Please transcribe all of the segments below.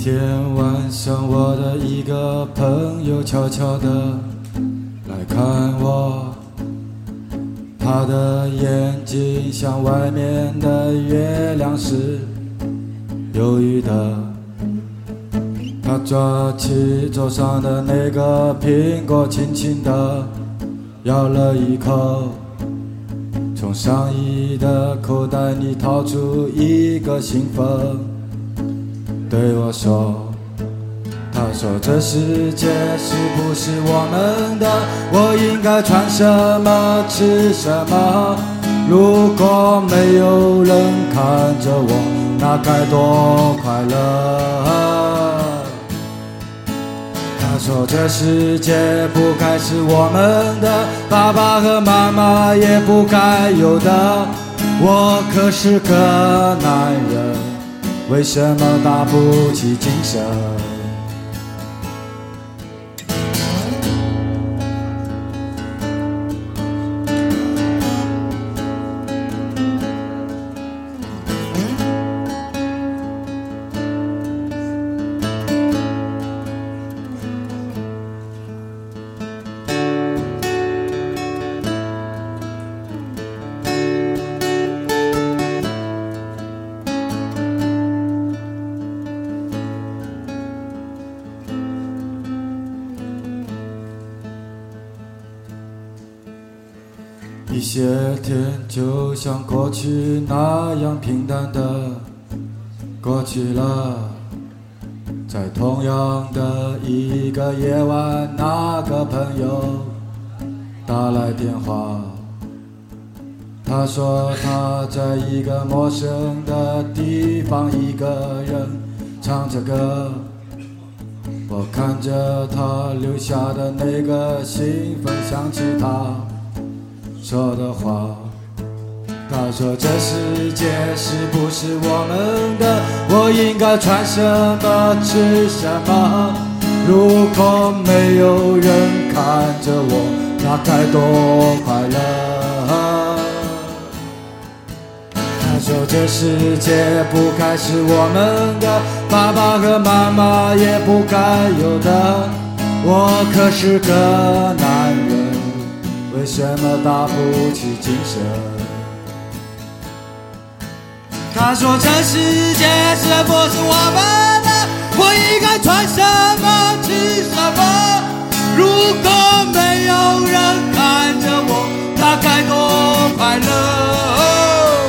天晚上，我的一个朋友悄悄地来看我，他的眼睛像外面的月亮是忧郁的。他抓起桌上的那个苹果，轻轻地咬了一口，从上衣的口袋里掏出一个信封，对我说，他说这世界是不是我们的，我应该穿什么吃什么，如果没有人看着我，那该多快乐。他说这世界不该是我们的，爸爸和妈妈也不该有的，我可是个男人，为什么打不起精神？一些天就像过去那样平淡的过去了，在同样的一个夜晚，那个朋友打来电话，他说他在一个陌生的地方一个人唱着歌，我看着他留下的那个信封，想起他说的话，他说这世界是不是我们的，我应该穿什么吃什么，如果没有人看着我，那该多快乐。他说这世界不该是我们的，爸爸和妈妈也不该有的，我可是个男人，为什么打不起精神？他说这世界是不是我们的，我应该穿什么吃什么，如果没有人看着我，那该多快乐。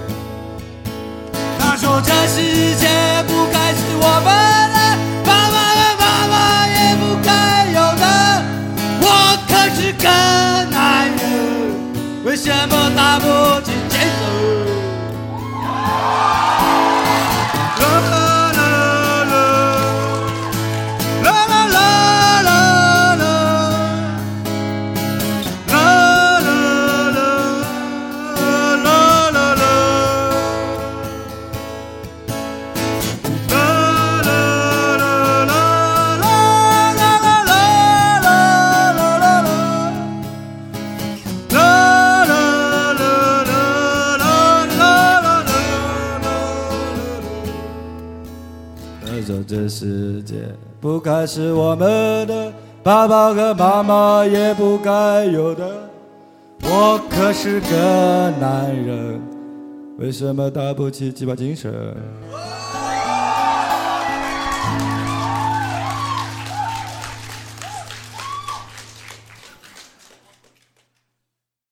他说这世界不该是我们的，爸爸和妈妈也不该有的，我可是个男人，为什么打不起精神？这世界不该是我们的，爸爸和妈妈也不该有的，我可是个男人，为什么打不起几把精神？